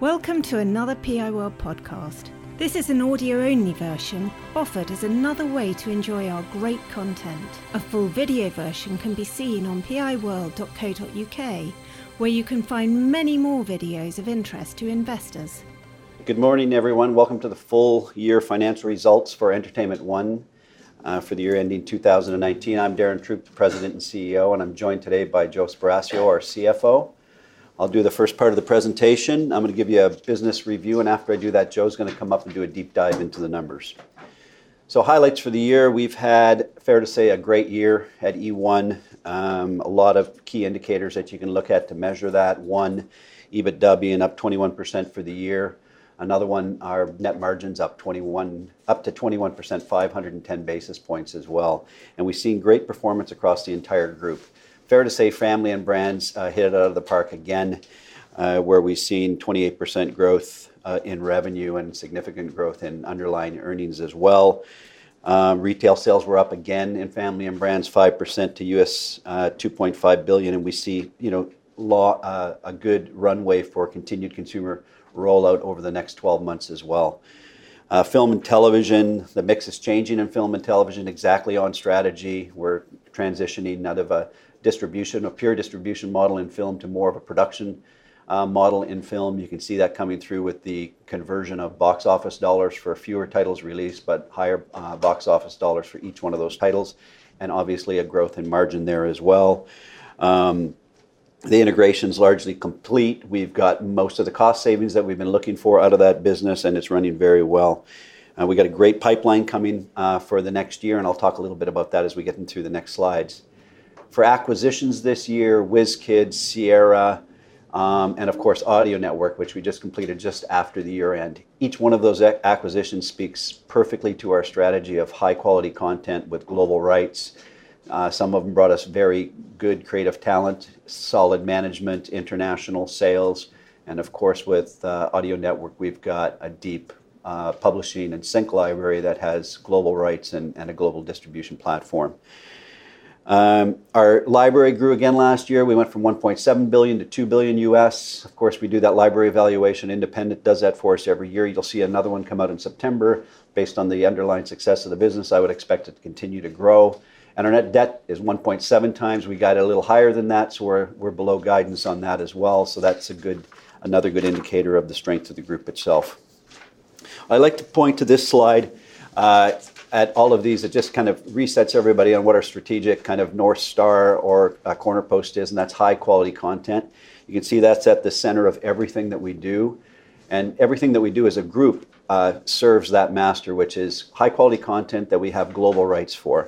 Welcome to another PI World podcast. This is an audio-only version offered as another way to enjoy our great content. A full video version can be seen on piworld.co.uk, where you can find many more videos of interest to investors. Good morning, everyone. Welcome to the full year financial results for Entertainment One for the year ending 2019. I'm Darren Troop, the President and CEO, and I'm joined today by Joe Sparacio, our CFO. I'll do the first part of the presentation. I'm going to give you a business review, and after I do that, Joe's going to come up and do a deep dive into the numbers. So highlights for the year, we've had, fair to say, a great year at E1. A lot of key indicators that you can look at to measure that. One, EBITDA being up 21% for the year. Another one, our net margins up to 21%, 510 basis points as well. And we've seen great performance across the entire group. Fair to say Family and Brands hit it out of the park again, where we've seen 28% growth in revenue and significant growth in underlying earnings as well. Retail sales were up again in Family and Brands, 5% to US $2.5 billion, and we see a good runway for continued consumer rollout over the next 12 months as well. Film and television, the mix is changing in film and television, exactly on strategy. We're transitioning out of a pure distribution model in film to more of a production model in film. You can see that coming through with the conversion of box office dollars for fewer titles released, but higher box office dollars for each one of those titles, and obviously a growth in margin there as well. The integration's largely complete. We've got most of the cost savings that we've been looking for out of that business, and it's running very well. We got a great pipeline coming for the next year, and I'll talk a little bit about that as we get into the next slides. For acquisitions this year, WizKids, Sierra, and of course Audio Network, which we just completed just after the year end. Each one of those acquisitions speaks perfectly to our strategy of high quality content with global rights. Some of them brought us very good creative talent, solid management, international sales, and of course with Audio Network we've got a deep publishing and sync library that has global rights and a global distribution platform. Our library grew again last year. We went from 1.7 billion to 2 billion US. Of course, we do that library evaluation. Independent does that for us every year. You'll see another one come out in September. Based on the underlying success of the business, I would expect it to continue to grow. And our net debt is 1.7 times. We got a little higher than that, so we're below guidance on that as well. So that's another good indicator of the strength of the group itself. I like to point to this slide at all of these. It just kind of resets everybody on what our strategic kind of North Star or corner post is, and that's high quality content. You can see that's at the center of everything that we do, and everything that we do as a group serves that master, which is high quality content that we have global rights for.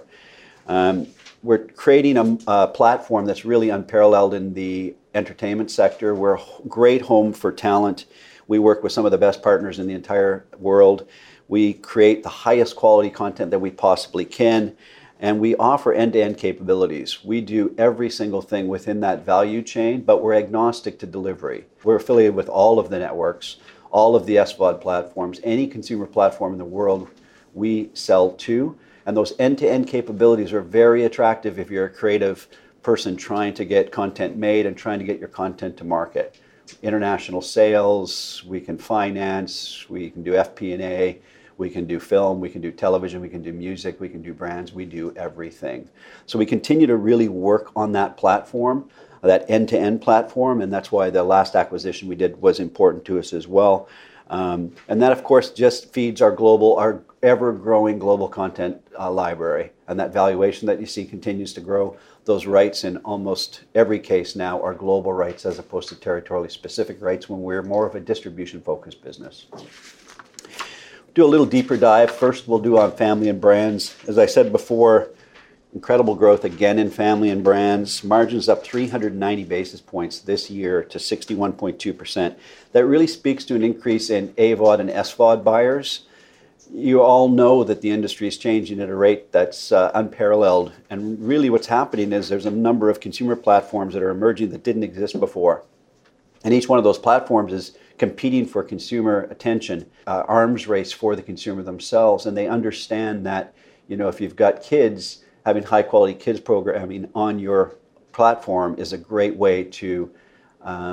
We're creating a platform that's really unparalleled in the entertainment sector. We're a great home for talent. We work with some of the best partners in the entire world. We create the highest quality content that we possibly can, and we offer end-to-end capabilities. We do every single thing within that value chain, but we're agnostic to delivery. We're affiliated with all of the networks, all of the SVOD platforms, any consumer platform in the world we sell to, and those end-to-end capabilities are very attractive if you're a creative person trying to get content made and trying to get your content to market. International sales, we can finance, we can do FP&A, we can do film, we can do television, we can do music, we can do brands, we do everything. So we continue to really work on that platform, that end-to-end platform, and that's why the last acquisition we did was important to us as well. And that, of course, just feeds our ever-growing global content library. And that valuation that you see continues to grow. Those rights in almost every case now are global rights as opposed to territorially specific rights when we're more of a distribution-focused business. Do a little deeper dive. First, we'll do on Family and Brands. As I said before, incredible growth again in Family and Brands. Margins up 390 basis points this year to 61.2%. That really speaks to an increase in AVOD and SVOD buyers. You all know that the industry is changing at a rate that's unparalleled. And really what's happening is there's a number of consumer platforms that are emerging that didn't exist before. And each one of those platforms is competing for consumer attention, arms race for the consumer themselves. And they understand that, if you've got kids, having high quality kids programming on your platform is a great way to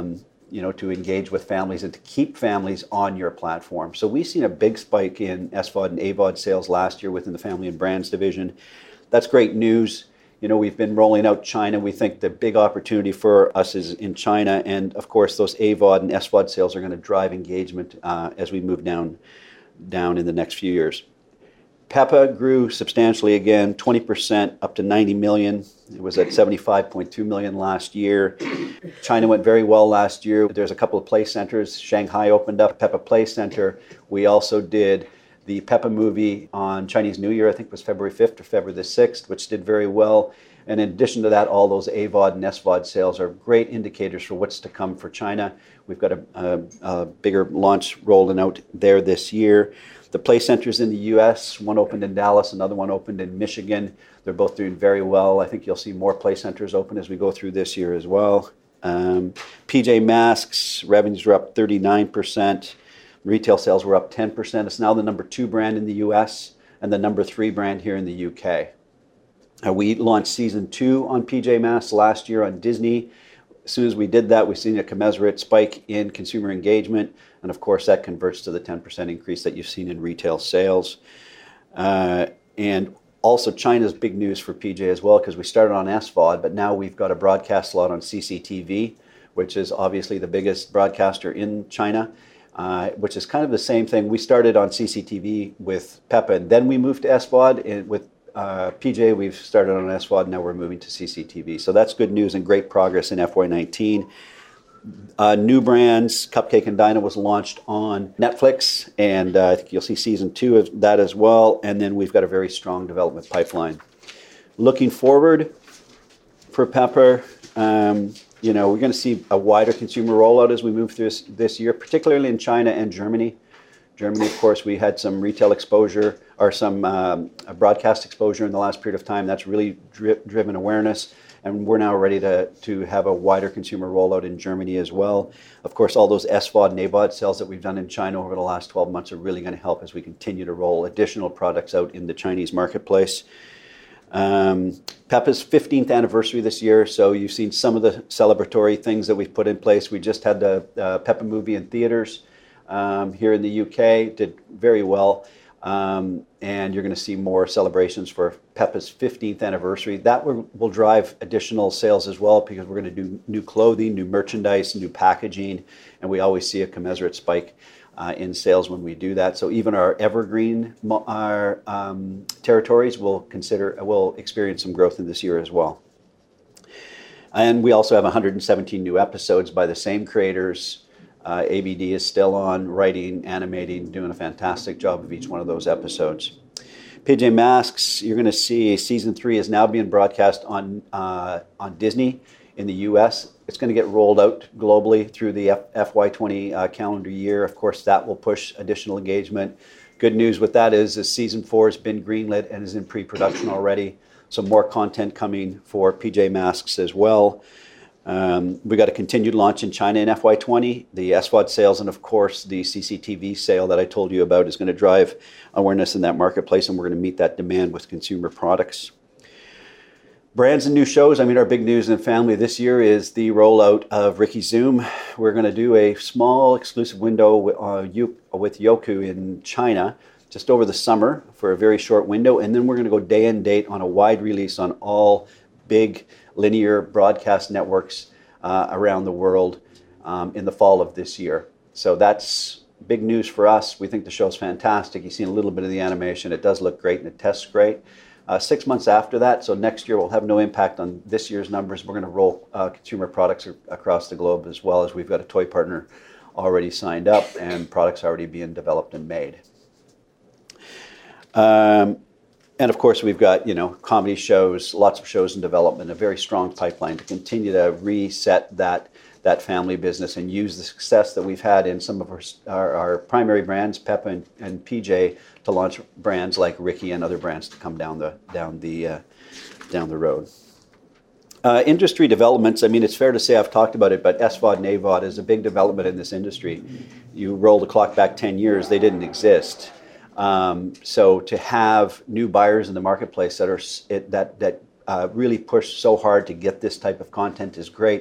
to engage with families and to keep families on your platform. So we've seen a big spike in SVOD and AVOD sales last year within the Family and Brands division. That's great news. We've been rolling out China. We think the big opportunity for us is in China. And of course, those AVOD and SVOD sales are going to drive engagement as we move down in the next few years. Peppa grew substantially again, 20% up to 90 million. It was at 75.2 million last year. China went very well last year. There's a couple of play centers. Shanghai opened up Peppa Play Center. We also did the Peppa movie on Chinese New Year, I think it was February 5th or February the 6th, which did very well. And in addition to that, all those AVOD and SVOD sales are great indicators for what's to come for China. We've got a bigger launch rolling out there this year. The play centers in the U.S., one opened in Dallas, another one opened in Michigan. They're both doing very well. I think you'll see more play centers open as we go through this year as well. PJ Masks, revenues were up 39%. Retail sales were up 10%. It's now the number 2 brand in the U.S. and the number 3 brand here in the U.K. We launched season 2 on PJ Masks last year on Disney. As soon as we did that, we've seen a commensurate spike in consumer engagement. And of course, that converts to the 10% increase that you've seen in retail sales. And also, China's big news for PJ as well, because we started on SVOD, but now we've got a broadcast slot on CCTV, which is obviously the biggest broadcaster in China, which is kind of the same thing. We started on CCTV with Peppa, and then we moved to SVOD. And with PJ, we've started on SVOD, now we're moving to CCTV. So that's good news and great progress in FY19. New brands, Cupcake and Dinah was launched on Netflix, and I think you'll see season 2 of that as well. And then we've got a very strong development pipeline. Looking forward for Peppa, we're going to see a wider consumer rollout as we move through this year, particularly in China and Germany. Germany, of course, we had some retail exposure or some broadcast exposure in the last period of time. That's really driven awareness. And we're now ready to have a wider consumer rollout in Germany as well. Of course, all those SVOD and AVOD sales that we've done in China over the last 12 months are really going to help as we continue to roll additional products out in the Chinese marketplace. Peppa's 15th anniversary this year, so you've seen some of the celebratory things that we've put in place. We just had the Peppa movie in theaters here in the UK, did very well. And you're going to see more celebrations for Peppa's 15th anniversary. That will drive additional sales as well, because we're going to do new clothing, new merchandise, new packaging, and we always see a commensurate spike in sales when we do that. So even our evergreen territories will experience some growth in this year as well. And we also have 117 new episodes by the same creators. ABD is still on, writing, animating, doing a fantastic job of each one of those episodes. PJ Masks, you're going to see season 3 is now being broadcast on Disney in the U.S. It's going to get rolled out globally through the FY20 calendar year. Of course, that will push additional engagement. Good news with that is season 4 has been greenlit and is in pre-production already. So more content coming for PJ Masks as well. We got a continued launch in China in FY20. The SVOD sales and, of course, the CCTV sale that I told you about is going to drive awareness in that marketplace, and we're going to meet that demand with consumer products. Brands and new shows. Our big news in family this year is the rollout of Ricky Zoom. We're going to do a small exclusive window with Youku in China just over the summer for a very short window, and then we're going to go day and date on a wide release on all big linear broadcast networks around the world in the fall of this year. So that's big news for us. We think the show's fantastic. You've seen a little bit of the animation. It does look great and it tests great. 6 months after that, so next year will have no impact on this year's numbers. We're going to roll consumer products across the globe, as well as we've got a toy partner already signed up and products already being developed and made. And of course, we've got, comedy shows, lots of shows in development, a very strong pipeline to continue to reset that family business and use the success that we've had in some of our primary brands, Peppa and PJ, to launch brands like Ricky and other brands to come down the road. Industry developments. It's fair to say, I've talked about it, but SVOD and AVOD is a big development in this industry. You roll the clock back 10 years, they didn't exist. So to have new buyers in the marketplace that really push so hard to get this type of content is great.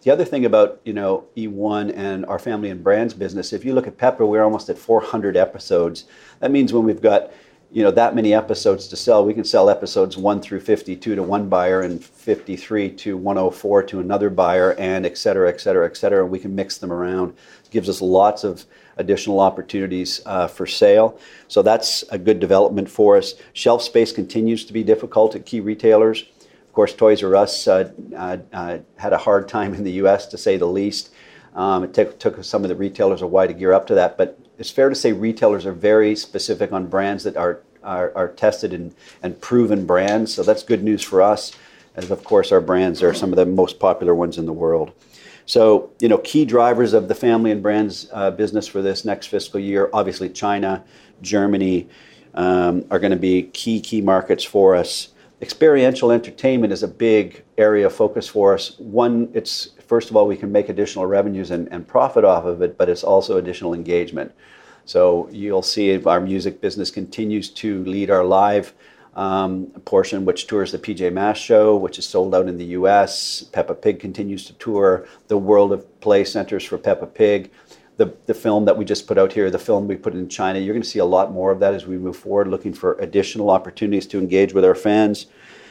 The other thing about, E1 and our family and brands business, if you look at Pepper, we're almost at 400 episodes. That means when we've got, that many episodes to sell, we can sell episodes 1 through 52 to one buyer and 53 to 104 to another buyer, and et cetera, et cetera, et cetera. We can mix them around. It gives us lots of additional opportunities for sale. So that's a good development for us. Shelf space continues to be difficult at key retailers. Of course, Toys R Us had a hard time in the U.S., to say the least. It took some of the retailers a while to gear up to that, but it's fair to say retailers are very specific on brands that are tested and proven brands. So that's good news for us, as of course our brands are some of the most popular ones in the world. So, key drivers of the family and brands business for this next fiscal year, obviously China, Germany are going to be key markets for us. Experiential entertainment is a big area of focus for us. One, it's first of all, we can make additional revenues and profit off of it, but it's also additional engagement. So you'll see our music business continues to lead our live portion, which tours the PJ Masks show, which is sold out in the U.S. Peppa Pig continues to tour. The World of Play centers for Peppa Pig. The film that we just put out here, the film we put in China, you're going to see a lot more of that as we move forward, looking for additional opportunities to engage with our fans.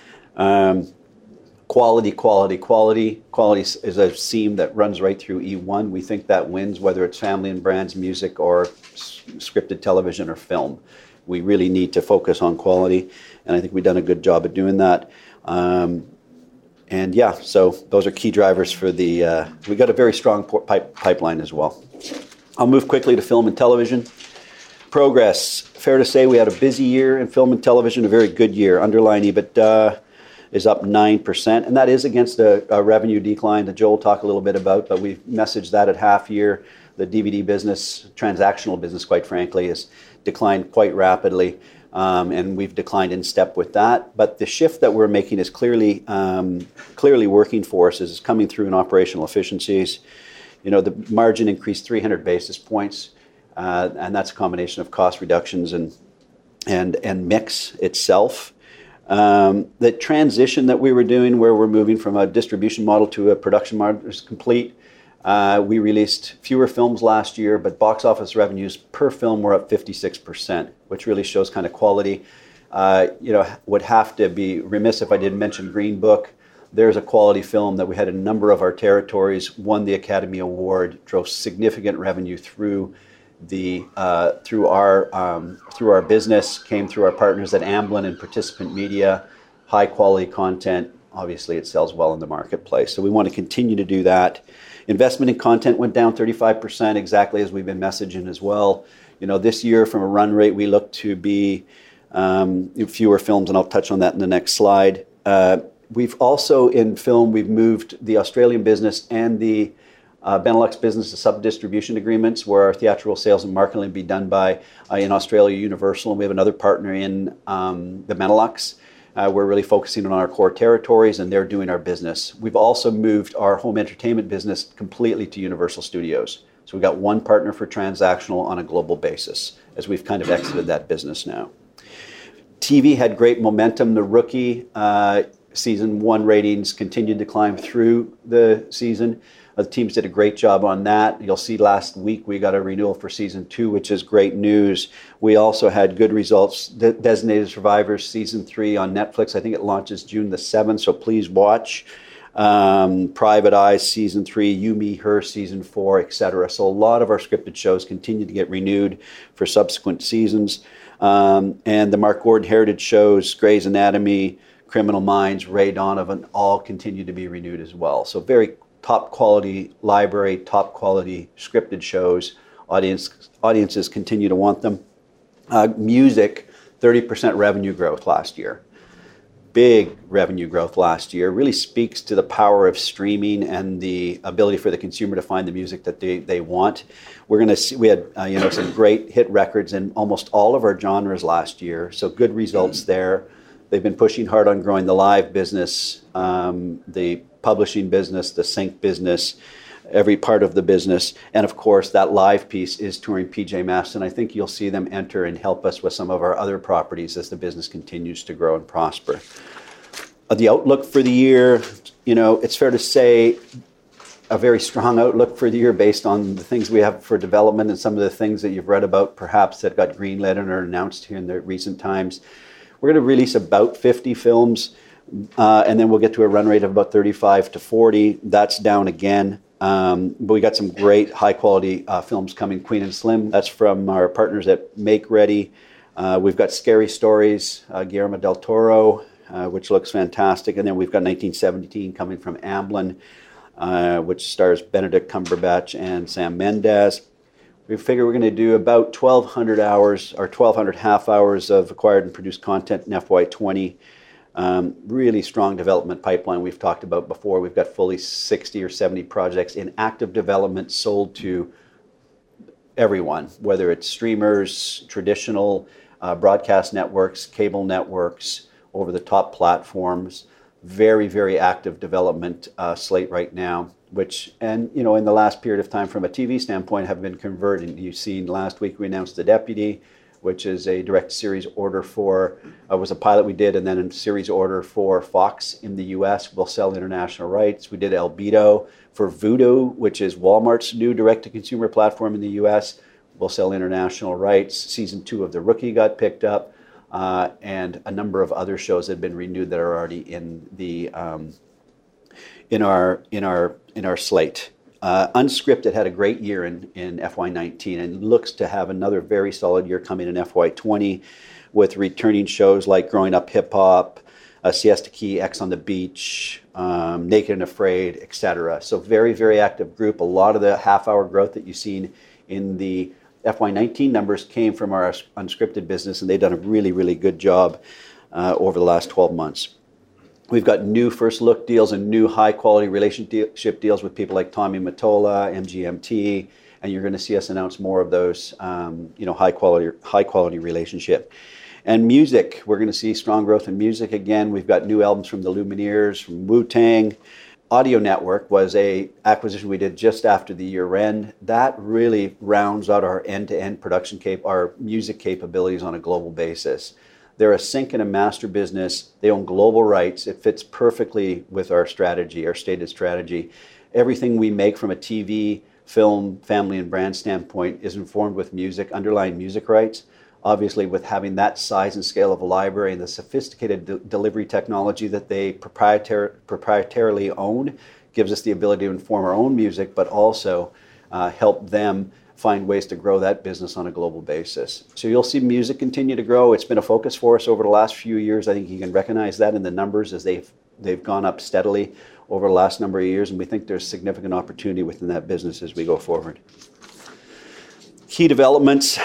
Quality is a theme that runs right through E1. We think that wins, whether it's family and brands, music, or scripted television or film. We really need to focus on quality, and I think we've done a good job of doing that. So those are key drivers for the, we got a very strong pipeline as well. I'll move quickly to film and television. Progress, fair to say we had a busy year in film and television, a very good year. Underlying EBITDA is up 9%, and that is against a revenue decline that Joel will talk a little bit about, but we've messaged that at half year. The DVD business, transactional business, quite frankly, has declined quite rapidly, and we've declined in step with that. But the shift that we're making is clearly working for us, is coming through in operational efficiencies. The margin increased 300 basis points, and that's a combination of cost reductions and mix itself. The transition that we were doing, where we're moving from a distribution model to a production model, is complete. We released fewer films last year, but box office revenues per film were up 56%, which really shows kind of quality. Would have to be remiss if I didn't mention Green Book. There's a quality film that we had in a number of our territories, won the Academy Award, drove significant revenue through our business, came through our partners at Amblin and Participant Media. High quality content, obviously it sells well in the marketplace. So we want to continue to do that. Investment in content went down 35%, exactly as we've been messaging as well. This year from a run rate, we look to be fewer films, and I'll touch on that in the next slide. We've also, in film, we've moved the Australian business and the Benelux business to sub-distribution agreements, where our theatrical sales and marketing will be done by, in Australia, Universal, and we have another partner in the Benelux. We're really focusing on our core territories, and they're doing our business. We've also moved our home entertainment business completely to Universal Studios. So we've got one partner for transactional on a global basis, as we've kind of exited that business now. TV had great momentum. The Rookie season 1 ratings continued to climb through the season. The teams did a great job on that. You'll see last week we got a renewal for season 2, which is great news. We also had good results. Designated Survivors season 3 on Netflix. I think it launches June the 7th, so please watch. Private Eyes season 3, You, Me, Her season 4, etc. So a lot of our scripted shows continue to get renewed for subsequent seasons. And the Mark Gordon Heritage shows, Grey's Anatomy, Criminal Minds, Ray Donovan, all continue to be renewed as well. So very top quality library, top quality scripted shows. Audiences continue to want them. Music, 30% revenue growth last year. Big revenue growth last year. Really speaks to the power of streaming and the ability for the consumer to find the music that they want. We're going to see, we had some great hit records in almost all of our genres last year. So good results there. They've been pushing hard on growing the live business, the publishing business, the sync business, every part of the business. And of course, that live piece is touring PJ Masks, and I think you'll see them enter and help us with some of our other properties as the business continues to grow and prosper. The outlook for the year, it's fair to say a very strong outlook for the year based on the things we have for development and some of the things that you've read about perhaps that got greenlit and are announced here in the recent times. We're going to release about 50 films, and then we'll get to a run rate of about 35 to 40. That's down again. But we got some great high-quality films coming. Queen and Slim, that's from our partners at Make Ready. We've got Scary Stories, Guillermo del Toro, which looks fantastic. And then we've got 1917 coming from Amblin, which stars Benedict Cumberbatch and Sam Mendes. We figure we're going to do about 1,200 hours or 1,200 half hours of acquired and produced content in FY20. Really strong development pipeline we've talked about before. We've got fully 60 or 70 projects in active development sold to everyone, whether it's streamers, traditional broadcast networks, cable networks, over-the-top platforms. Very, very active development slate right now, which, and in the last period of time from a TV standpoint have been converted. You've seen last week we announced The Deputy, which is a direct series order for, was a pilot we did, and then a series order for Fox in the US. We'll sell international rights. We did Albedo for Vudu, which is Walmart's new direct-to-consumer platform in the US. We'll sell international rights. Season 2 of The Rookie got picked up. And a number of other shows that have been renewed that are already in the in our slate. Unscripted had a great year in FY19 and looks to have another very solid year coming in FY20 with returning shows like Growing Up Hip Hop, Siesta Key, X on the Beach, Naked and Afraid, etc. So very, very active group. A lot of the half-hour growth that you've seen in the FY19 numbers came from our unscripted business, and they've done a really, really good job over the last 12 months. We've got new first look deals and new high-quality relationship deals with people like Tommy Mottola, MGMT, and you're going to see us announce more of those, high-quality relationship. And music, we're going to see strong growth in music again. We've got new albums from the Lumineers, from Wu-Tang. Audio Network was a acquisition we did just after the year end. That really rounds out our end-to-end production our music capabilities on a global basis. They're a sync and a master business. They own global rights. It fits perfectly with our strategy, our stated strategy. Everything we make from a TV, film, family, and brand standpoint is informed with music, underlying music rights. Obviously, with having that size and scale of a library and the sophisticated delivery technology that they proprietarily own, gives us the ability to inform our own music, but also help them find ways to grow that business on a global basis. So you'll see music continue to grow. It's been a focus for us over the last few years. I think you can recognize that in the numbers as they've gone up steadily over the last number of years, and we think there's significant opportunity within that business as we go forward. Key developments,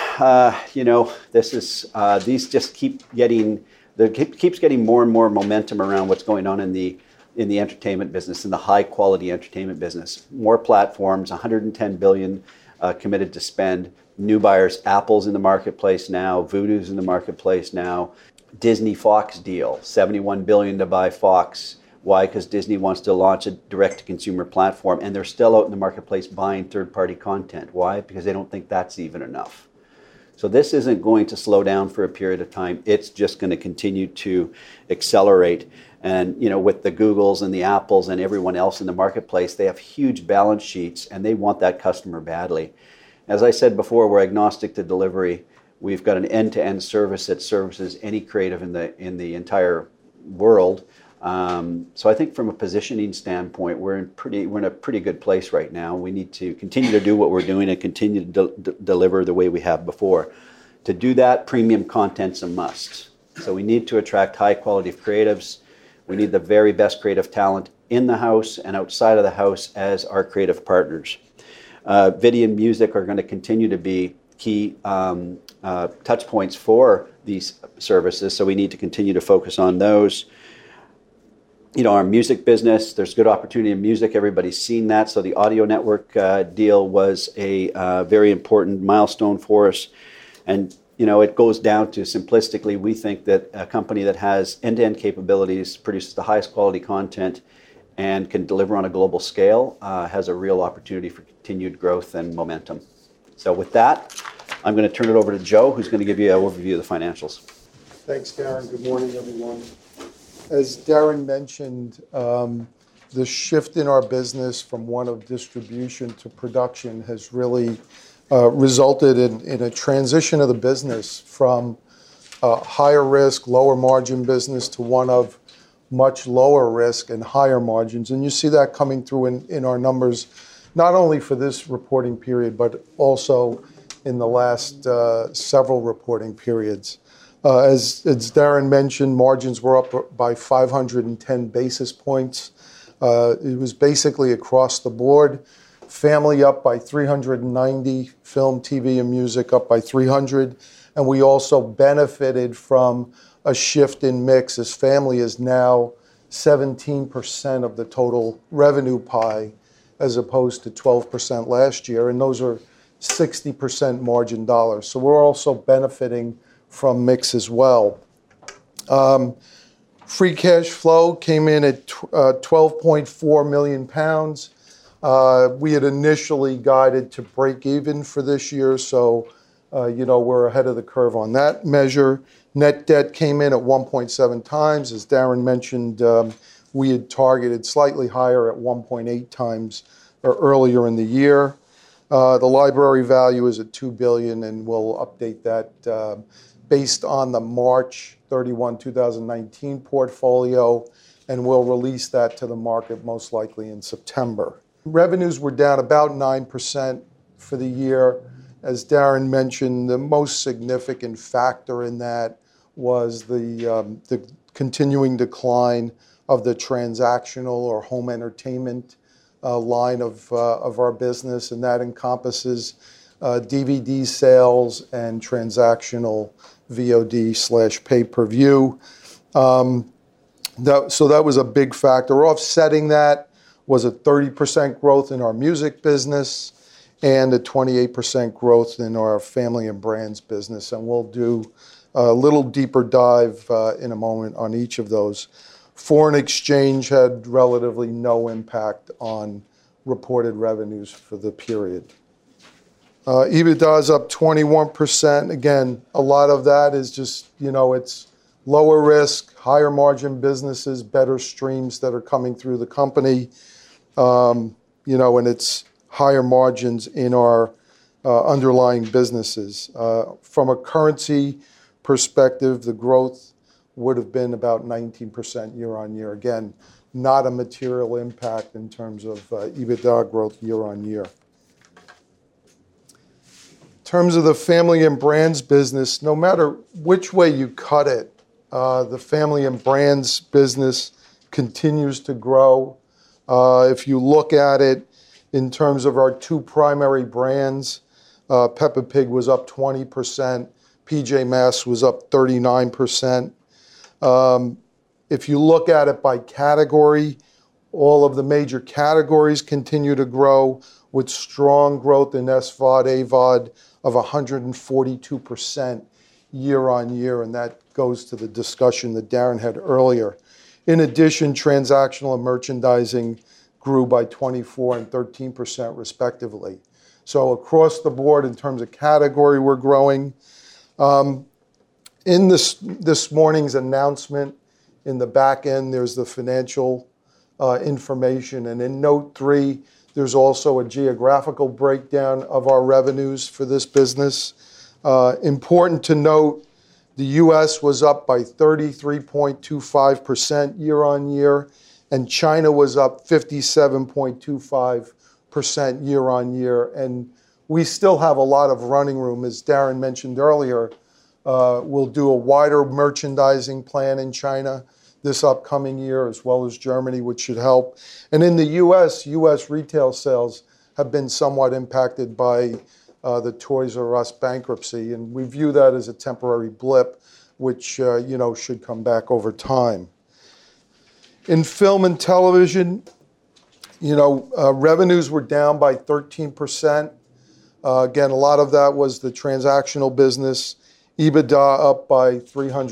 these just keeps getting more and more momentum around what's going on in the entertainment business, in the high quality entertainment business. More platforms, 110 billion committed to spend. New buyers, Apple's in the marketplace now, Vudu's in the marketplace now. Disney Fox deal, 71 billion to buy Fox. Why? Because Disney wants to launch a direct-to-consumer platform, and they're still out in the marketplace buying third-party content. Why? Because they don't think that's even enough. So this isn't going to slow down for a period of time. It's just going to continue to accelerate. And with the Googles and the Apples and everyone else in the marketplace, they have huge balance sheets, and they want that customer badly. As I said before, we're agnostic to delivery. We've got an end-to-end service that services any creative in the entire world. So I think from a positioning standpoint, we're in a pretty good place right now. We need to continue to do what we're doing and continue to deliver the way we have before. To do that, premium content's a must. So we need to attract high quality creatives. We need the very best creative talent in the house and outside of the house as our creative partners. Video and music are going to continue to be key touch points for these services, so we need to continue to focus on those. Our music business, there's good opportunity in music. Everybody's seen that. So the Audio Network deal was a very important milestone for us. And, it goes down to simplistically, we think that a company that has end-to-end capabilities, produces the highest quality content, and can deliver on a global scale has a real opportunity for continued growth and momentum. So with that, I'm going to turn it over to Joe, who's going to give you an overview of the financials. Thanks, Darren. Good morning, everyone. As Darren mentioned, the shift in our business from one of distribution to production has really resulted in a transition of the business from higher risk, lower margin business to one of much lower risk and higher margins. And you see that coming through in our numbers, not only for this reporting period, but also in the last several reporting periods. As Darren mentioned, margins were up by 510 basis points. It was basically across the board. Family up by 390, film, TV, and music up by 300. And we also benefited from a shift in mix as family is now 17% of the total revenue pie as opposed to 12% last year. And those are 60% margin dollars. So we're also benefiting from mix as well. Free cash flow came in at 12.4 million pounds. We had initially guided to break even for this year, so we're ahead of the curve on that measure. Net debt came in at 1.7 times. As Darren mentioned, we had targeted slightly higher at 1.8 times earlier in the year. The library value is at $2 billion, and we'll update that based on the March 31, 2019 portfolio, and we'll release that to the market most likely in September. Revenues were down about 9% for the year. As Darren mentioned, the most significant factor in that was the continuing decline of the transactional or home entertainment line of our business, and that encompasses DVD sales and transactional VOD/pay-per-view. So that was a big factor. Offsetting that was a 30% growth in our music business and a 28% growth in our family and brands business. And we'll do a little deeper dive in a moment on each of those. Foreign exchange had relatively no impact on reported revenues for the period. EBITDA is up 21%. Again, a lot of that is just, it's lower risk, higher margin businesses, better streams that are coming through the company, and it's higher margins in our underlying businesses. From a currency perspective, the growth would have been about 19% year on year. Again, not a material impact in terms of EBITDA growth year on year. In terms of the family and brands business, no matter which way you cut it, the family and brands business continues to grow. If you look at it in terms of our two primary brands, Peppa Pig was up 20%, PJ Masks was up 39%. If you look at it by category, all of the major categories continue to grow with strong growth in SVOD, AVOD of 142% year on year, and that goes to the discussion that Darren had earlier. In addition, transactional and merchandising grew by 24% and 13% respectively. So across the board, in terms of category, we're growing. In this morning's announcement, in the back end, there's the financial information, and in note 3, there's also a geographical breakdown of our revenues for this business. Important to note, the U.S. was up by 33.25% year on year, and China was up 57.25% year on year. And we still have a lot of running room, as Darren mentioned earlier. We'll do a wider merchandising plan in China this upcoming year, as well as Germany, which should help. And in the U.S. retail sales have been somewhat impacted by the Toys R Us bankruptcy, and we view that as a temporary blip, which should come back over time. In film and television, revenues were down by 13%. Again, a lot of that was the transactional business. EBITDA up by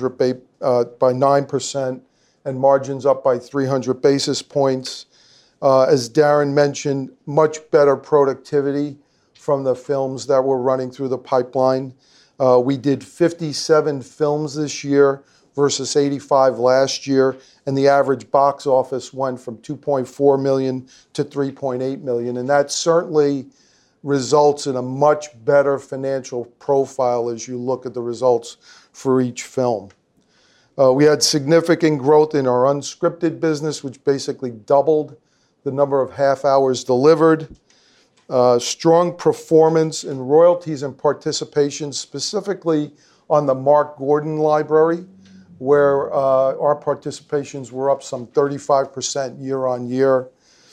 9%, and margins up by 300 basis points. As Darren mentioned, much better productivity from the films that were running through the pipeline. We did 57 films this year versus 85 last year, and the average box office went from 2.4 million to 3.8 million, and that certainly results in a much better financial profile as you look at the results for each film. We had significant growth in our unscripted business, which basically doubled the number of half hours delivered. Strong performance in royalties and participation, specifically on the Mark Gordon library, where our participations were up some 35% year on year.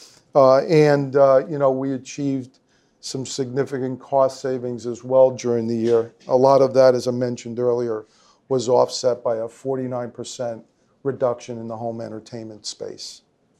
We achieved some significant cost savings as well during the year. A lot of that, as I mentioned earlier, was offset by a 49% reduction in the home entertainment space.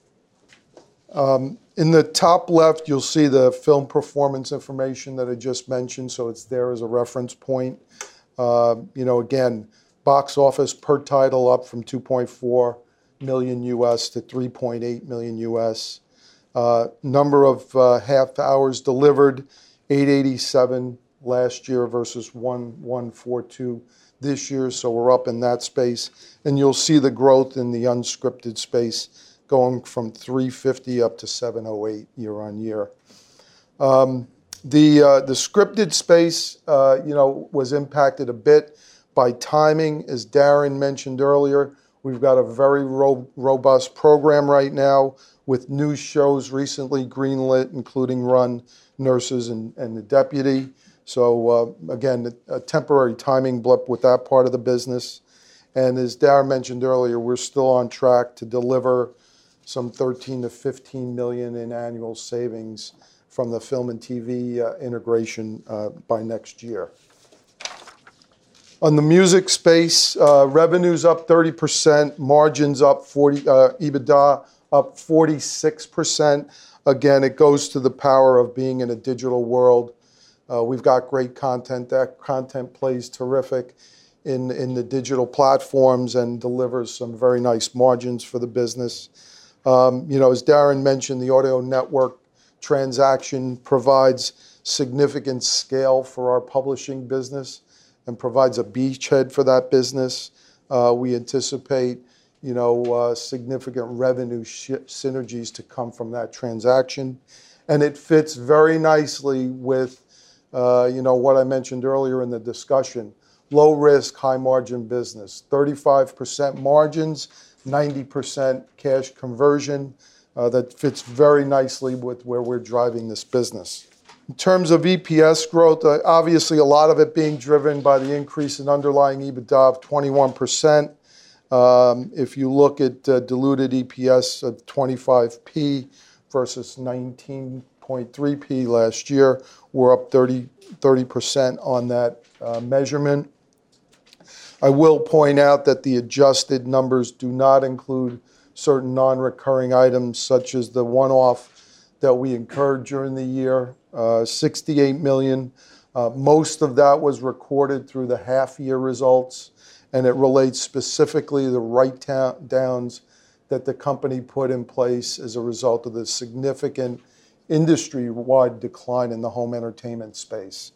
In the top left, you'll see the film performance information that I just mentioned, so it's there as a reference point. Again, box office per title up from 2.4 million US to 3.8 million US. Number of half hours delivered, 887 last year versus 1142 this year, so we're up in that space. And you'll see the growth in the unscripted space going from 350 up to 708 year on year. The scripted space, was impacted a bit by timing. As Darren mentioned earlier, we've got a very robust program right now with new shows recently greenlit, including Run, Nurses, and The Deputy. So again, a temporary timing blip with that part of the business. And as Darren mentioned earlier, we're still on track to deliver some 13 to 15 million in annual savings from the film and TV integration by next year. On the music space, revenues up 30%, margins up 40%, EBITDA up 46%. Again, it goes to the power of being in a digital world. We've got great content. That content plays terrific in the digital platforms and delivers some very nice margins for the business. As Darren mentioned, the Audio Network transaction provides significant scale for our publishing business and provides a beachhead for that business. We anticipate, significant revenue synergies to come from that transaction. And it fits very nicely with, what I mentioned earlier in the discussion, low risk, high margin business, 35% margins, 90% cash conversion. That fits very nicely with where we're driving this business. In terms of EPS growth, obviously a lot of it being driven by the increase in underlying EBITDA of 21%. If you look at diluted EPS of 25p versus 19.3p last year, we're up 30% on that measurement. I will point out that the adjusted numbers do not include certain non-recurring items, such as the one-off that we incurred during the year, 68 million. Most of that was recorded through the half-year results, and it relates specifically to the write-downs that the company put in place as a result of the significant industry-wide decline in the home entertainment space.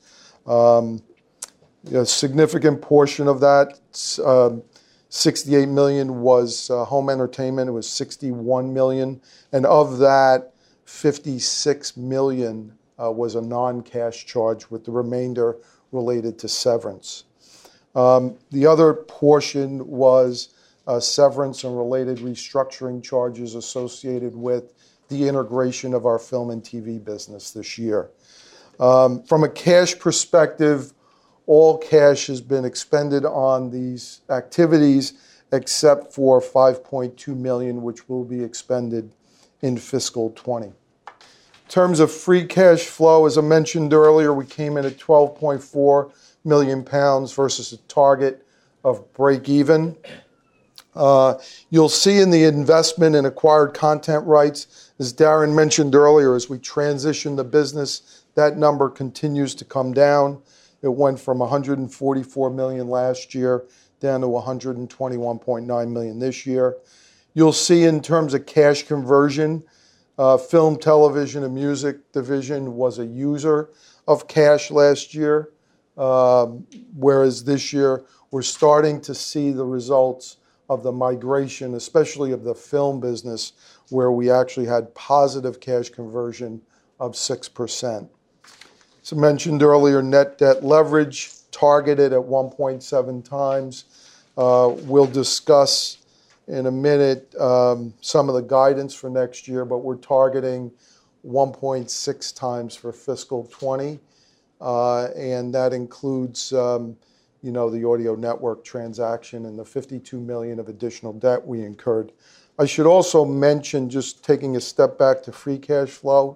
A significant portion of that, 68 million, was home entertainment. It was 61 million. And of that, 56 million was a non-cash charge, with the remainder related to severance. The other portion was severance and related restructuring charges associated with the integration of our film and TV business this year. From a cash perspective, all cash has been expended on these activities except for 5.2 million, which will be expended in fiscal 20. In terms of free cash flow, as I mentioned earlier, we came in at 12.4 million pounds versus a target of break even. You'll see in the investment in acquired content rights, as Darren mentioned earlier, as we transition the business, that number continues to come down. It went from 144 million last year down to 121.9 million this year. You'll see in terms of cash conversion, film, television, and music division was a user of cash last year, whereas this year we're starting to see the results of the migration, especially of the film business, where we actually had positive cash conversion of 6%. As mentioned earlier, net debt leverage targeted at 1.7 times. We'll discuss in a minute some of the guidance for next year, but we're targeting 1.6 times for fiscal 20, and that includes the Audio Network transaction and the $52 million of additional debt we incurred. I should also mention, just taking a step back to free cash flow,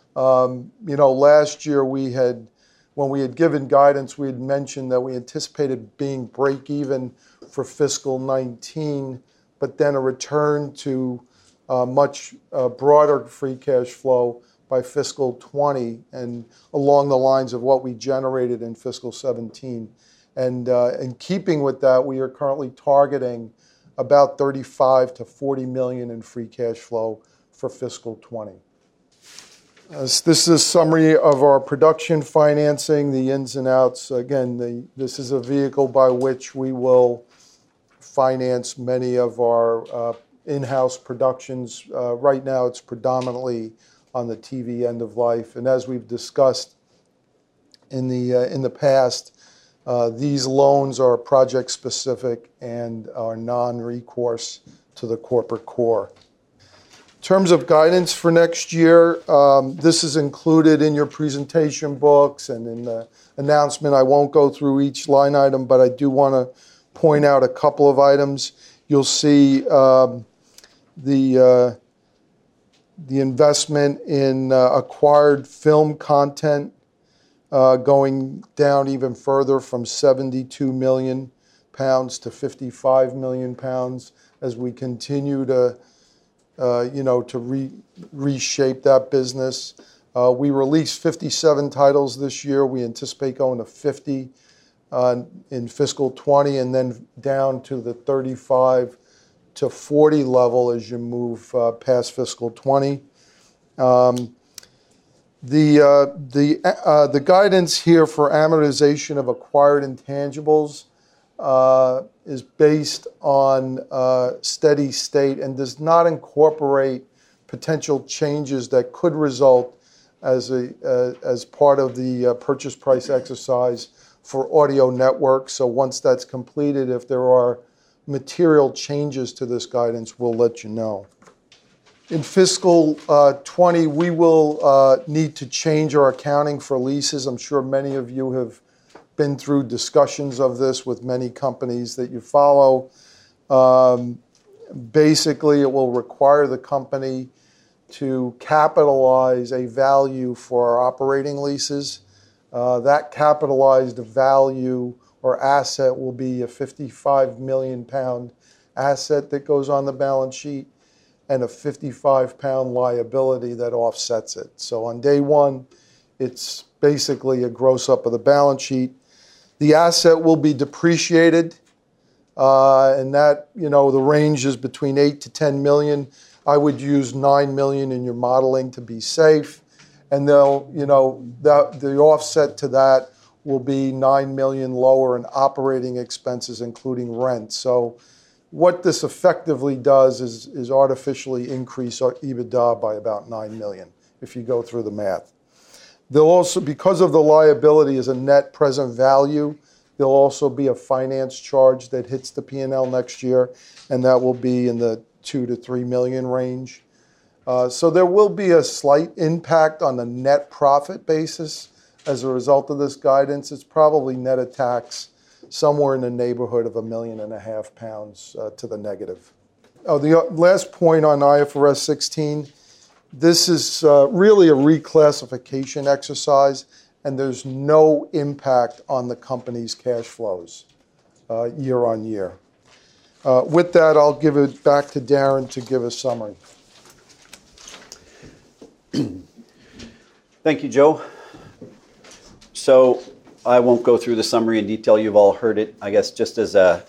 last year when we had given guidance, we had mentioned that we anticipated being break even for fiscal 19, but then a return to much broader free cash flow by fiscal 20, and along the lines of what we generated in fiscal 17. And in keeping with that, we are currently targeting about $35 to $40 million in free cash flow for fiscal 20. This is a summary of our production financing, the ins and outs. Again, this is a vehicle by which we will finance many of our in-house productions. Right now, it's predominantly on the TV end of life. And as we've discussed in the past, these loans are project specific and are non-recourse to the corporate core. In terms of guidance for next year, this is included in your presentation books and in the announcement. I won't go through each line item, but I do want to point out a couple of items. You'll see the investment in acquired film content going down even further from £72 million to £55 million as we continue to reshape that business. We released 57 titles this year. We anticipate going to 50 in fiscal 20, and then down to the 35 to 40 level as you move past fiscal 20. The guidance here for amortization of acquired intangibles is based on steady state and does not incorporate potential changes that could result as part of the purchase price exercise for Audio Network. So once that's completed, if there are material changes to this guidance, we'll let you know. In fiscal 20, we will need to change our accounting for leases. I'm sure many of you have been through discussions of this with many companies that you follow. Basically, it will require the company to capitalize a value for our operating leases. That capitalized value or asset will be a £55 million asset that goes on the balance sheet and a £55 liability that offsets it. So on day one, it's basically a gross up of the balance sheet. The asset will be depreciated, and that, the range is between 8 to 10 million. I would use 9 million in your modeling to be safe. And the offset to that will be 9 million lower in operating expenses, including rent. So what this effectively does is artificially increase our EBITDA by about 9 million, if you go through the math. There'll also, because of the liability as a net present value, there'll also be a finance charge that hits the P&L next year, and that will be in the 2 to 3 million range. So there will be a slight impact on the net profit basis as a result of this guidance. It's probably net of tax somewhere in the neighborhood of £1.5 million to the negative. The last point on IFRS 16, this is really a reclassification exercise, and there's no impact on the company's cash flows year on year. With that, I'll give it back to Darren to give a summary. Thank you, Joe. So I won't go through the summary in detail. You've all heard it. I guess just as an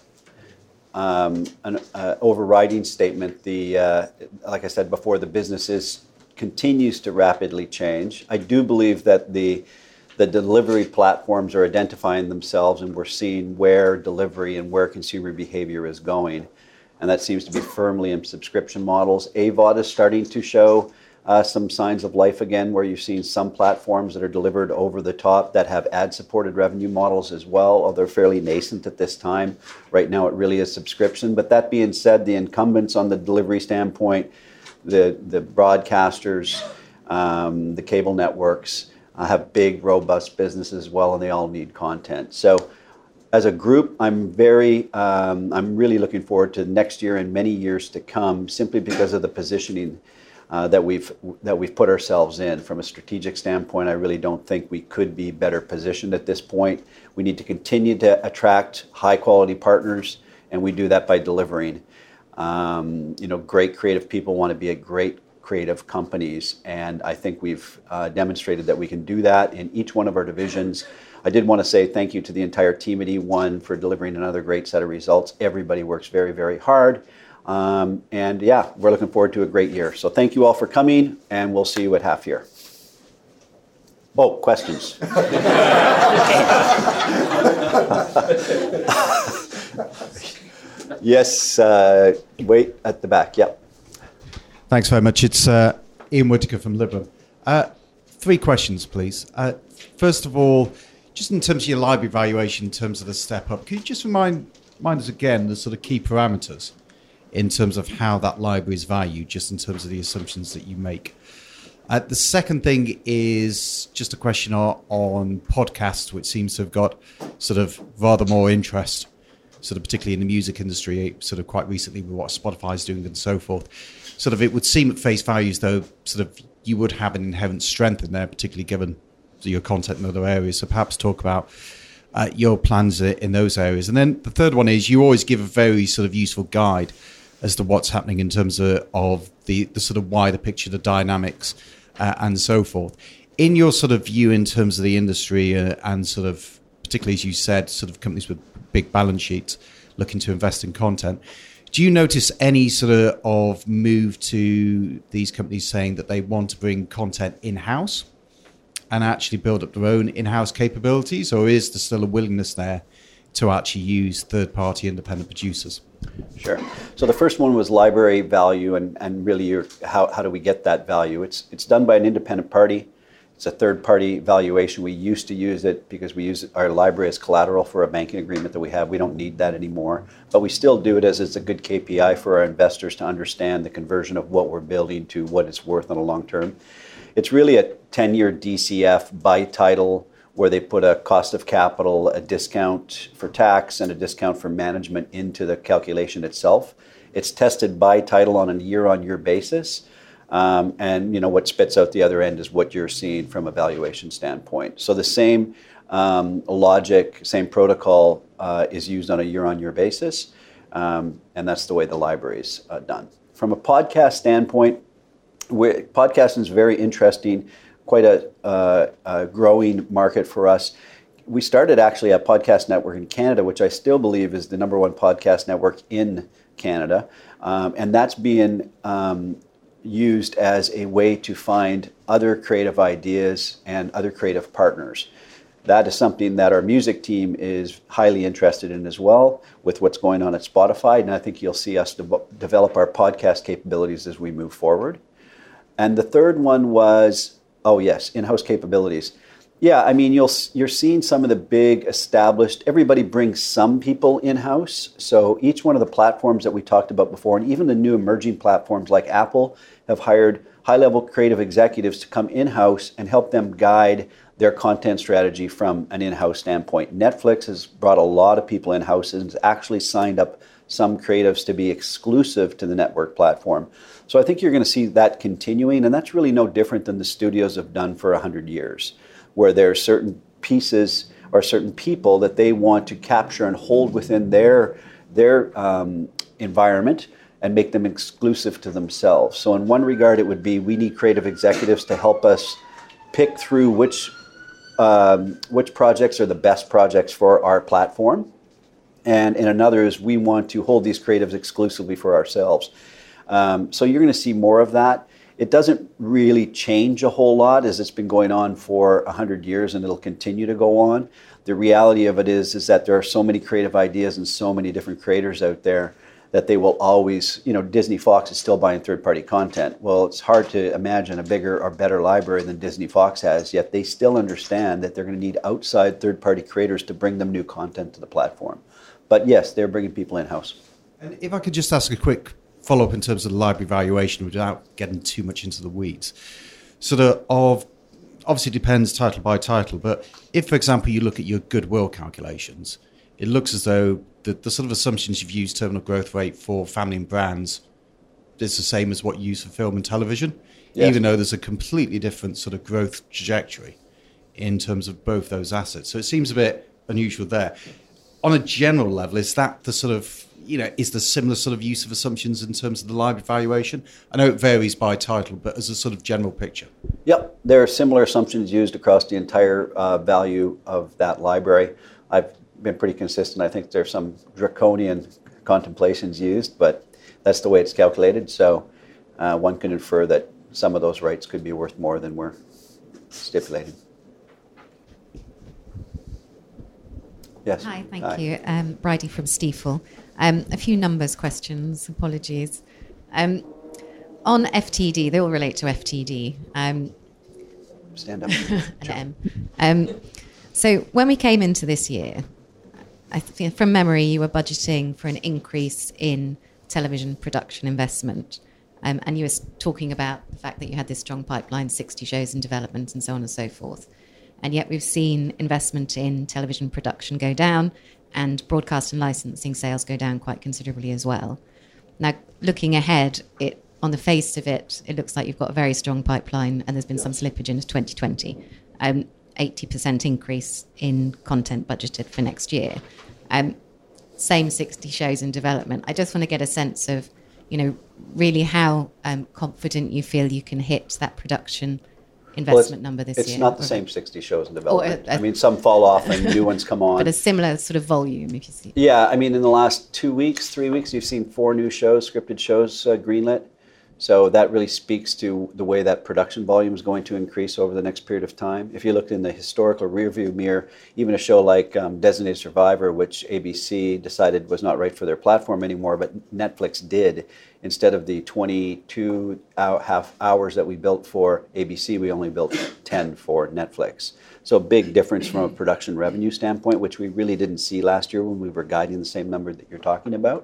overriding statement, like I said before, the business continues to rapidly change. I do believe that the the delivery platforms are identifying themselves, and we're seeing where delivery and where consumer behavior is going. And that seems to be firmly in subscription models. AVOD is starting to show some signs of life again, where you've seen some platforms that are delivered over the top that have ad-supported revenue models as well, although fairly nascent at this time. Right now it really is subscription. But that being said, the incumbents on the delivery standpoint, the broadcasters, the cable networks, have big, robust businesses as well, and they all need content. So as a group, I'm really looking forward to next year and many years to come, simply because of the positioning that we've put ourselves in. From a strategic standpoint, I really don't think we could be better positioned at this point. We need to continue to attract high-quality partners, and we do that by delivering. Great creative people want to be at great creative companies, and I think we've demonstrated that we can do that in each one of our divisions. I did want to say thank you to the entire team at E1 for delivering another great set of results. Everybody works very, very hard. And yeah, we're looking forward to a great year. So thank you all for coming, and we'll see you at half year. Oh, questions. Yes, wait at the back. Yep. Thanks very much. It's Ian Whittaker from Liberum. 3 questions, please. First of all, just in terms of your library valuation, in terms of the step up, could you just remind us again the sort of key parameters in terms of how that library is valued, just in terms of the assumptions that you make? The second thing is just a question on podcasts, which seems to have got sort of rather more interest, sort of particularly in the music industry, sort of quite recently with what Spotify is doing and so forth. Sort of it would seem at face value as though sort of you would have an inherent strength in there, particularly given your content in other areas. So perhaps talk about your plans in those areas. And then the third one is you always give a very sort of useful guide as to what's happening in terms of the sort of wider picture, the dynamics and so forth. In your sort of view in terms of the industry and sort of, particularly as you said, sort of companies with big balance sheets looking to invest in content, do you notice any sort of move to these companies saying that they want to bring content in-house and actually build up their own in-house capabilities, or is there still a willingness there to actually use third-party independent producers? Sure. So the first one was library value, and really how do we get that value? It's done by an independent party. It's a third-party valuation. We used to use it because we use our library as collateral for a banking agreement that we have. We don't need that anymore, but we still do it as it's a good KPI for our investors to understand the conversion of what we're building to what it's worth on a long term. It's really a 10-year DCF by title, where they put a cost of capital, a discount for tax, and a discount for management into the calculation itself. It's tested by title on a year-on-year basis. And what spits out the other end is what you're seeing from a valuation standpoint. So the same logic, same protocol is used on a year-on-year basis, and that's the way the library is done. From a podcast standpoint, podcasting is very interesting, quite a growing market for us. We started actually a podcast network in Canada, which I still believe is the number one podcast network in Canada, and that's being used as a way to find other creative ideas and other creative partners. That is something that our music team is highly interested in as well, with what's going on at Spotify, and I think you'll see us develop our podcast capabilities as we move forward. And the third one was, in-house capabilities. Yeah, I mean, you're seeing some of the big established, everybody brings some people in-house. So each one of the platforms that we talked about before, and even the new emerging platforms like Apple, have hired high-level creative executives to come in-house and help them guide their content strategy from an in-house standpoint. Netflix has brought a lot of people in-house and has actually signed up some creatives to be exclusive to the network platform. So I think you're going to see that continuing, and that's really no different than the studios have done for 100 years. Where there are certain pieces or certain people that they want to capture and hold within their environment and make them exclusive to themselves. So in one regard, it would be we need creative executives to help us pick through which projects are the best projects for our platform. And in another is we want to hold these creatives exclusively for ourselves. So you're going to see more of that. It doesn't really change a whole lot, as it's been going on for 100 years and it'll continue to go on. The reality of it is that there are so many creative ideas and so many different creators out there that they will always, Disney Fox is still buying third-party content. Well, it's hard to imagine a bigger or better library than Disney Fox has, yet they still understand that they're going to need outside third-party creators to bring them new content to the platform. But yes, they're bringing people in-house. And if I could just ask a quick follow-up in terms of the library valuation without getting too much into the weeds. Obviously depends title by title, but if, for example, you look at your goodwill calculations, it looks as though the sort of assumptions you've used terminal growth rate for family and brands is the same as what you use for film and television, yes, even though there's a completely different sort of growth trajectory in terms of both those assets. So it seems a bit unusual there. On a general level, is that the sort of, is there similar sort of use of assumptions in terms of the library valuation? I know it varies by title, but as a sort of general picture. Yep, there are similar assumptions used across the entire value of that library. I've been pretty consistent. I think there's some draconian contemplations used, but that's the way it's calculated. So one can infer that some of those rights could be worth more than we're stipulating. Yes. Hi, thank you. Bridie from Stifel. A few numbers questions, apologies. On FTD, they all relate to FTD. Stand up. An M. So when we came into this year, I think from memory, you were budgeting for an increase in television production investment. And you were talking about the fact that you had this strong pipeline, 60 shows in development and so on and so forth. And yet we've seen investment in television production go down and broadcast and licensing sales go down quite considerably as well. Now, looking ahead, on the face of it, it looks like you've got a very strong pipeline and there's been some slippage into 2020. 80% increase in content budgeted for next year. Same 60 shows in development. I just want to get a sense of, really how confident you feel you can hit that production investment number this year. It's not the same 60 shows in development. Some fall off and new ones come on. But a similar sort of volume, if you see. Yeah, in the last 2 weeks, 3 weeks, you've seen 4 new shows, scripted shows, greenlit. So that really speaks to the way that production volume is going to increase over the next period of time. If you looked in the historical rearview mirror, even a show like Designated Survivor, which ABC decided was not right for their platform anymore, but Netflix did. Instead of the 22 half hours that we built for ABC, we only built 10 for Netflix. So big difference from a production revenue standpoint, which we really didn't see last year when we were guiding the same number that you're talking about.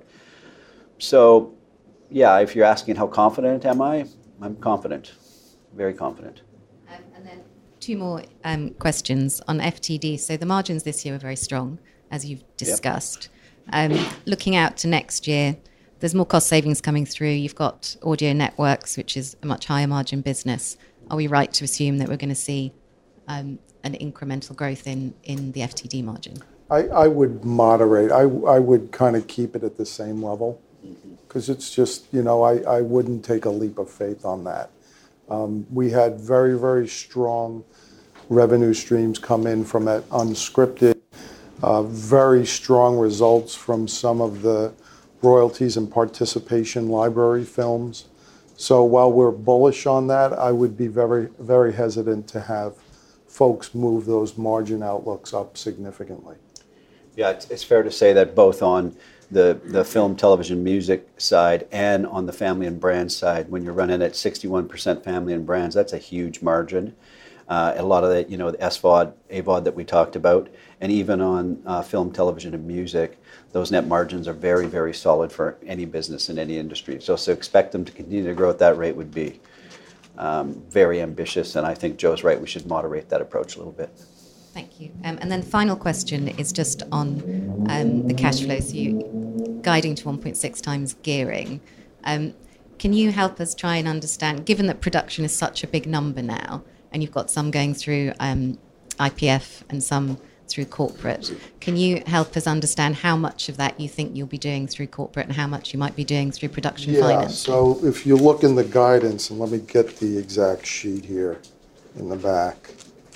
So yeah, if you're asking how confident am I, I'm confident, very confident. And then 2 more questions on FTD. So the margins this year were very strong, as you've discussed. Yep. Looking out to next year, there's more cost savings coming through. You've got Audio Networks, which is a much higher margin business. Are we right to assume that we're going to see an incremental growth in the FTD margin? I would moderate. I would kind of keep it at the same level. Because it's just, I wouldn't take a leap of faith on that. We had very, very strong revenue streams come in from that unscripted, very strong results from some of the royalties and participation library films. So while we're bullish on that, I would be very, very hesitant to have folks move those margin outlooks up significantly. Yeah, it's fair to say that both on the film, television, music side and on the family and brands side, when you're running at 61% family and brands, that's a huge margin. A lot of the, the SVOD, AVOD that we talked about, and even on film, television, and music, those net margins are very, very solid for any business in any industry. So expect them to continue to grow at that rate would be very ambitious, and I think Joe's right, we should moderate that approach a little bit. Thank you. And then final question is just on the cash flow. So you guiding to 1.6 times gearing. Can you help us try and understand, given that production is such a big number now, and you've got some going through IPF and some through corporate, can you help us understand how much of that you think you'll be doing through corporate and how much you might be doing through production finance? So if you look in the guidance, and let me get the exact sheet here in the back.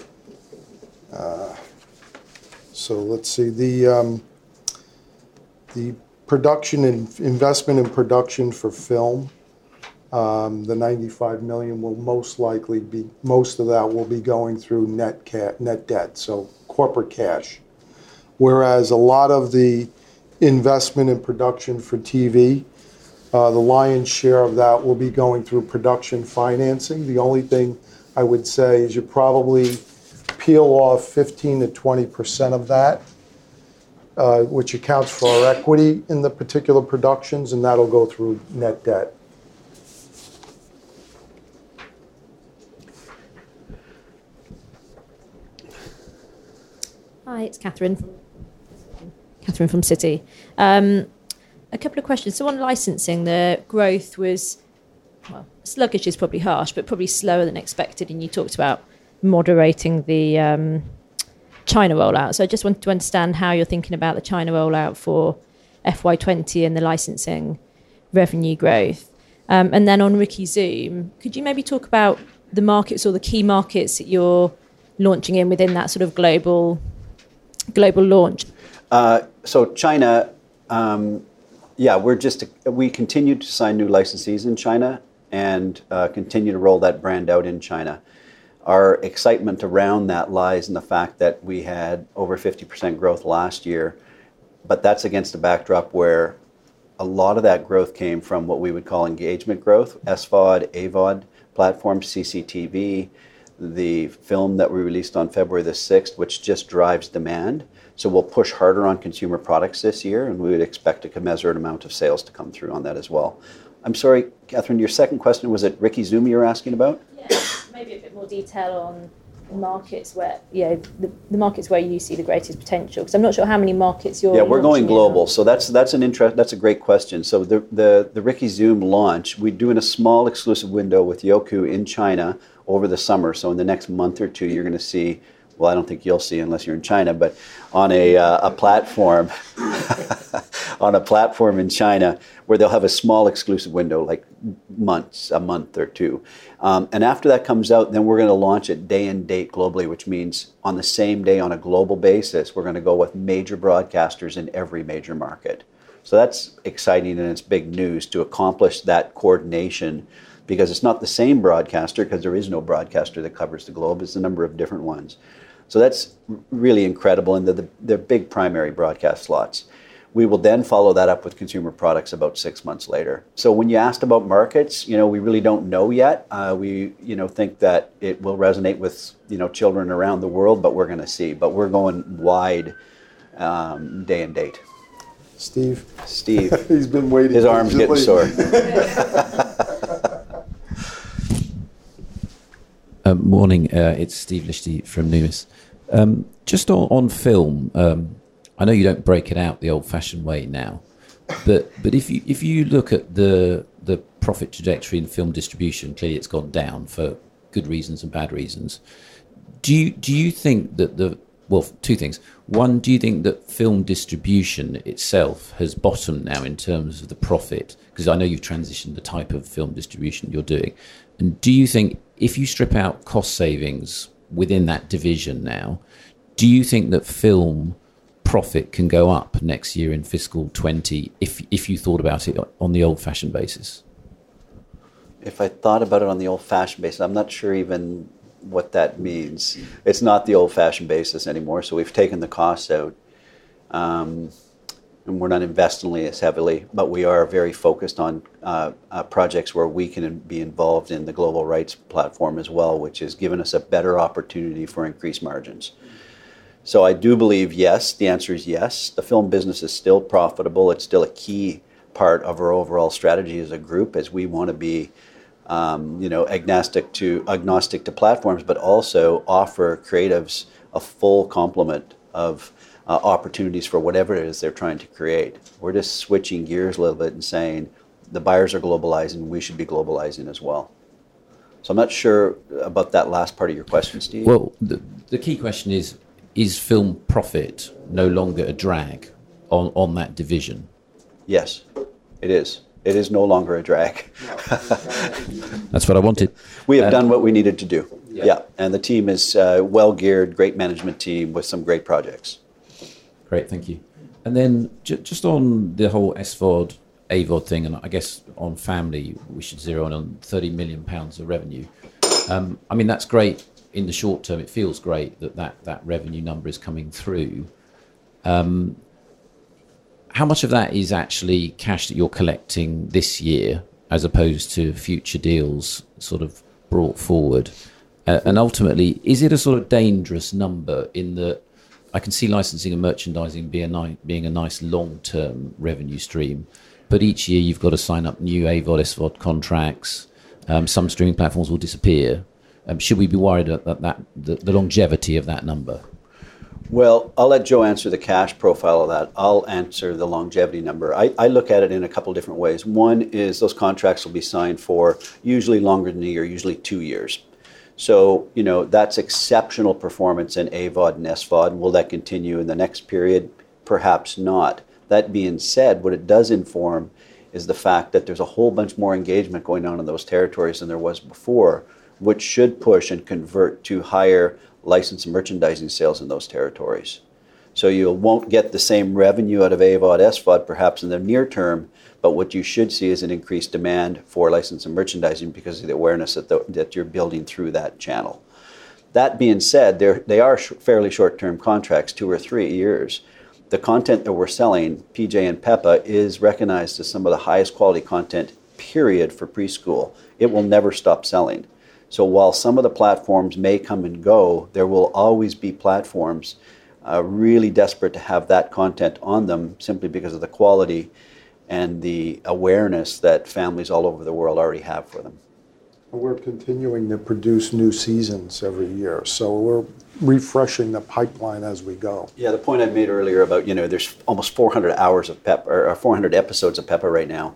So let's see, the production and investment in production for film The 95 million will most likely be, most of that will be going through net debt, so corporate cash. Whereas a lot of the investment in production for TV, the lion's share of that will be going through production financing. The only thing I would say is you probably peel off 15 to 20% of that, which accounts for our equity in the particular productions, and that'll go through net debt. Hi, it's Catherine from Citi. A couple of questions. So on licensing, the growth was, well, sluggish is probably harsh, but probably slower than expected. And you talked about moderating the China rollout. So I just wanted to understand how you're thinking about the China rollout for FY20 and the licensing revenue growth. And then on Ricky Zoom, could you maybe talk about the markets or the key markets that you're launching in within that sort of global launch? So China, we continue to sign new licensees in China and continue to roll that brand out in China. Our excitement around that lies in the fact that we had over 50% growth last year, but that's against a backdrop where a lot of that growth came from what we would call engagement growth, SVOD, AVOD platforms, CCTV, the film that we released on February the 6th, which just drives demand. So we'll push harder on consumer products this year, and we would expect a commensurate amount of sales to come through on that as well. I'm sorry, Catherine, your second question, was it Ricky Zoom you were asking about? Yeah, maybe a bit more detail on markets where, the markets where you see the greatest potential, because I'm not sure how many markets you're we're going global, now. so that's a great question. So the Ricky Zoom launch, we're doing a small exclusive window with Youku in China over the summer. So in the next month or two, you're going to see, well, I don't think you'll see unless you're in China, but on a platform, on a platform in China where they'll have a small exclusive window, like a month or two. And after that comes out, then we're going to launch it day and date globally, which means on the same day on a global basis, we're going to go with major broadcasters in every major market. So that's exciting, and it's big news to accomplish that coordination, because it's not the same broadcaster, because there is no broadcaster that covers the globe. It's a number of different ones. So that's really incredible, and they're big primary broadcast slots. We will then follow that up with consumer products about 6 months later. So when you asked about markets, we really don't know yet. We think that it will resonate with children around the world, but we're going to see. But we're going wide, day and date. Steve. He's been waiting. His arm's getting sore. Morning, it's Steve Lichty from Numis. Just on film, I know you don't break it out the old-fashioned way now, but if you look at the profit trajectory in film distribution, clearly it's gone down for good reasons and bad reasons. Do you think that two things. One, do you think that film distribution itself has bottomed now in terms of the profit? Because I know you've transitioned the type of film distribution you're doing. And do you think, if you strip out cost savings within that division now, do you think that film profit can go up next year in fiscal 20 if you thought about it on the old-fashioned basis? If I thought about it on the old-fashioned basis, I'm not sure even what that means. It's not the old-fashioned basis anymore, so we've taken the costs out. And we're not investing as heavily, but we are very focused on projects where we can be involved in the global rights platform as well, which has given us a better opportunity for increased margins. So I do believe, yes, the answer is yes. The film business is still profitable. It's still a key part of our overall strategy as a group, as we want to be agnostic to platforms, but also offer creatives a full complement of opportunities for whatever it is they're trying to create. We're just switching gears a little bit and saying the buyers are globalizing, we should be globalizing as well. So I'm not sure about that last part of your question, Steve. Well, the key question is film profit no longer a drag on that division? Yes, it is. It is no longer a drag. That's what I wanted. We have done what we needed to do. Yeah. And the team is well-geared, great management team with some great projects. Great, thank you. And then just on the whole SVOD AVOD thing, and I guess on family, we should zero in on £30 million of revenue. I mean, that's great in the short term. It feels great that revenue number is coming through. How much of that is actually cash that you're collecting this year as opposed to future deals sort of brought forward? And ultimately, is it a sort of dangerous number in that I can see licensing and merchandising being a nice long-term revenue stream, but each year you've got to sign up new AVOD, SVOD contracts. Some streaming platforms will disappear. Should we be worried about the longevity of that number? Well, I'll let Joe answer the cash profile of that. I'll answer the longevity number. I look at it in a couple different ways. One is those contracts will be signed for usually longer than a year, usually 2 years. So, that's exceptional performance in AVOD and SVOD. Will that continue in the next period? Perhaps not. That being said, what it does inform is the fact that there's a whole bunch more engagement going on in those territories than there was before, which should push and convert to higher license and merchandising sales in those territories. So you won't get the same revenue out of AVOD, SVOD perhaps in the near term, but what you should see is an increased demand for license and merchandising because of the awareness that you're building through that channel. That being said, they are fairly short-term contracts, 2 or 3 years. The content that we're selling, PJ and Peppa, is recognized as some of the highest quality content, period, for preschool. It will never stop selling. So while some of the platforms may come and go, there will always be platforms really desperate to have that content on them simply because of the quality and the awareness that families all over the world already have for them. We're continuing to produce new seasons every year, so we're refreshing the pipeline as we go. Yeah, the point I made earlier about, there's almost 400 hours of Peppa, or 400 episodes of Peppa right now.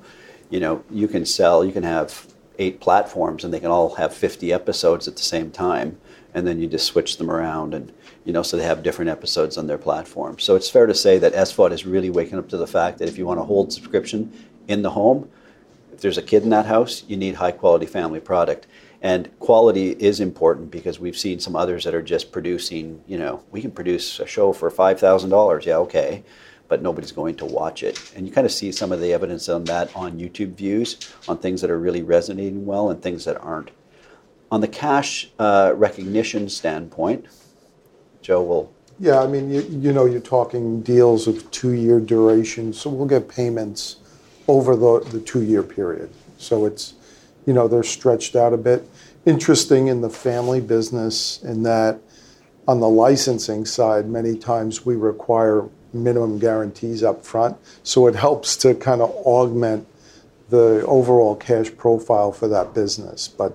You can have 8 platforms and they can all have 50 episodes at the same time, and then you just switch them around, and so they have different episodes on their platform. So it's fair to say that SVOD is really waking up to the fact that if you want to hold subscription in the home, if there's a kid in that house, you need high quality family product. And quality is important because we've seen some others that are just producing, we can produce a show for $5,000, yeah, okay, but nobody's going to watch it. And you kind of see some of the evidence on that on YouTube views, on things that are really resonating well and things that aren't. On the cash recognition standpoint, Joe will... Yeah, I mean, you're talking deals of 2-year duration, so we'll get payments over the 2-year period. So it's, they're stretched out a bit. Interesting in the family business in that on the licensing side, many times we require minimum guarantees up front. So it helps to kind of augment the overall cash profile for that business. But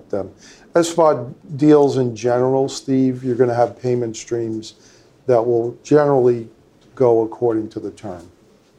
SVOD deals in general, Steve, you're going to have payment streams that will generally go according to the term.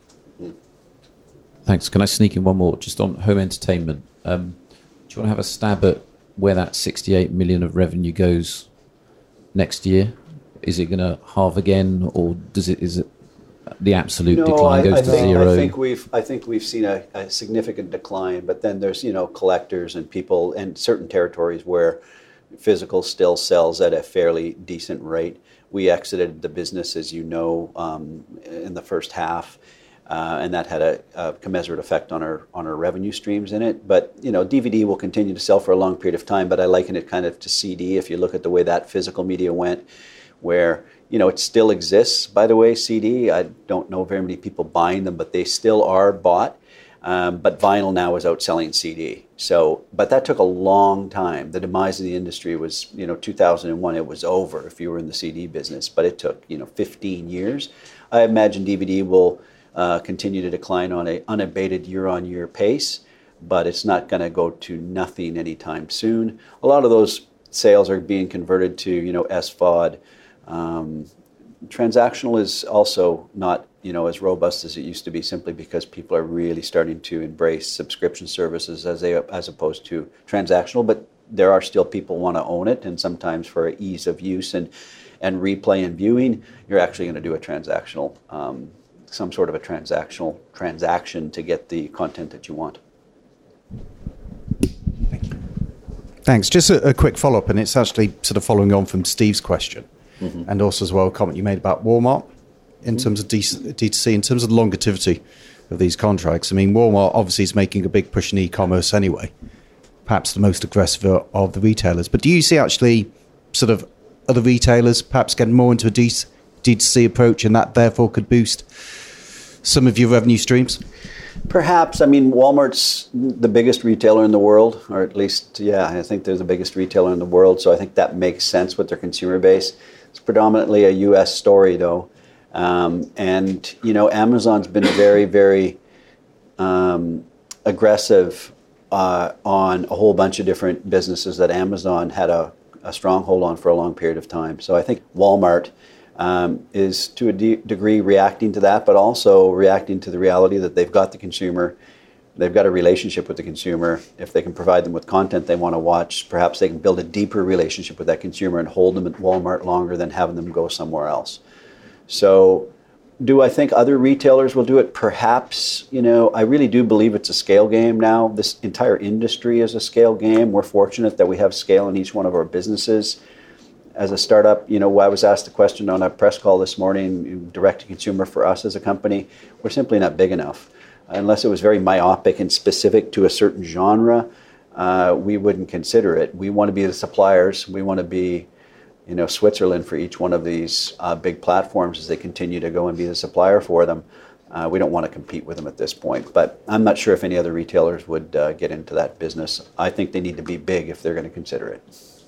Thanks. Can I sneak in one more just on home entertainment? Do you want to have a stab at where that 68 million of revenue goes next year? Is it going to halve again, or is it the absolute decline goes to zero? I think we've seen a significant decline, but then there's collectors and people and certain territories where physical still sells at a fairly decent rate. We exited the business, as you know, in the first half, and that had a commensurate effect on our revenue streams in it. But DVD will continue to sell for a long period of time. But I liken it kind of to CD. If you look at the way that physical media went, where it still exists. By the way, CD. I don't know very many people buying them, but they still are bought. But vinyl now is outselling CD. So, but that took a long time. The demise of the industry was, 2001. It was over if you were in the CD business. But it took, 15 years. I imagine DVD will continue to decline on an unabated year-on-year pace, but it's not going to go to nothing anytime soon. A lot of those sales are being converted to, SVOD. Transactional is also not, as robust as it used to be, simply because people are really starting to embrace subscription services as opposed to transactional. But there are still people want to own it, and sometimes for ease of use and replay and viewing, you're actually going to do a transactional, some sort of a transaction to get the content that you want. Thank you. Thanks. Just a quick follow-up, and it's actually sort of following on from Steve's question. Mm-hmm. And also as well a comment you made about Walmart in terms of D2C, in terms of longevity. of these contracts. I mean, Walmart obviously is making a big push in e-commerce anyway, perhaps the most aggressive of the retailers. But do you see actually sort of other retailers perhaps getting more into a D2C approach, and that therefore could boost some of your revenue streams? Perhaps. I mean, Walmart's the biggest retailer in the world, or at least, I think they're the biggest retailer in the world. So I think that makes sense with their consumer base. It's predominantly a U.S. story, though. And, Amazon's been very, very aggressive on a whole bunch of different businesses that Amazon had a stronghold on for a long period of time. So I think Walmart is to a degree reacting to that, but also reacting to the reality that they've got the consumer, they've got a relationship with the consumer. If they can provide them with content they want to watch, perhaps they can build a deeper relationship with that consumer and hold them at Walmart longer than having them go somewhere else. So do I think other retailers will do it? Perhaps. I really do believe it's a scale game now. This entire industry is a scale game. We're fortunate that we have scale in each one of our businesses. As a startup, I was asked a question on a press call this morning, direct to consumer for us as a company. We're simply not big enough. Unless it was very myopic and specific to a certain genre, we wouldn't consider it. We want to be the suppliers. We want to be, Switzerland for each one of these big platforms as they continue to go and be the supplier for them. We don't want to compete with them at this point. But I'm not sure if any other retailers would get into that business. I think they need to be big if they're going to consider it.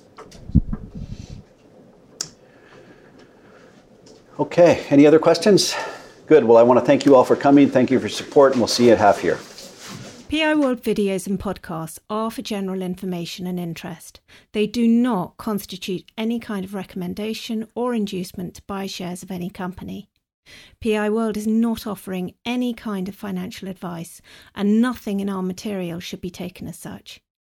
Okay, any other questions? Good. Well, I want to thank you all for coming. Thank you for your support, and we'll see you at half year. PI World videos and podcasts are for general information and interest. They do not constitute any kind of recommendation or inducement to buy shares of any company. PI World is not offering any kind of financial advice, and nothing in our material should be taken as such.